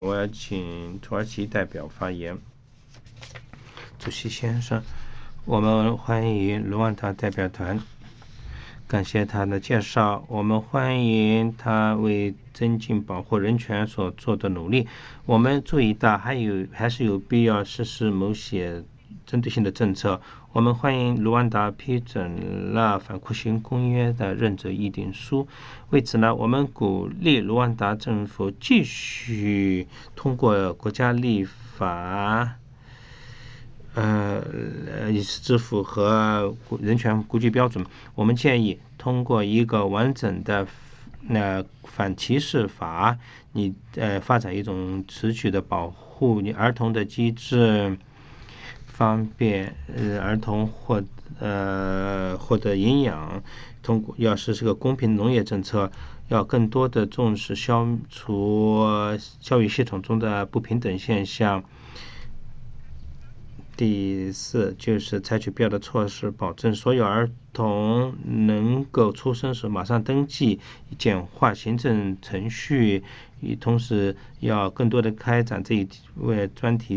我要请土耳其代表发言。主席先生，我们欢迎卢旺达代表团，感谢他的介绍。我们欢迎他为增进保护人权所做的努力。我们注意到还是有必要实施某些针对性的政策。我们欢迎卢旺达批准了反酷刑公约的认责议定书。为此呢，我们鼓励卢旺达政府继续通过国家立法，以支符合人权国际标准。我们建议通过一个完整的反歧视法，发展一种持续的保护儿童的机制，方便儿童获得营养。通过要实施个公平农业政策，要更多的重视消除教育系统中的不平等现象。第四，就是采取必要的措施，保证所有儿童能够出生时马上登记，简化行政程序，同时要更多的开展这一专题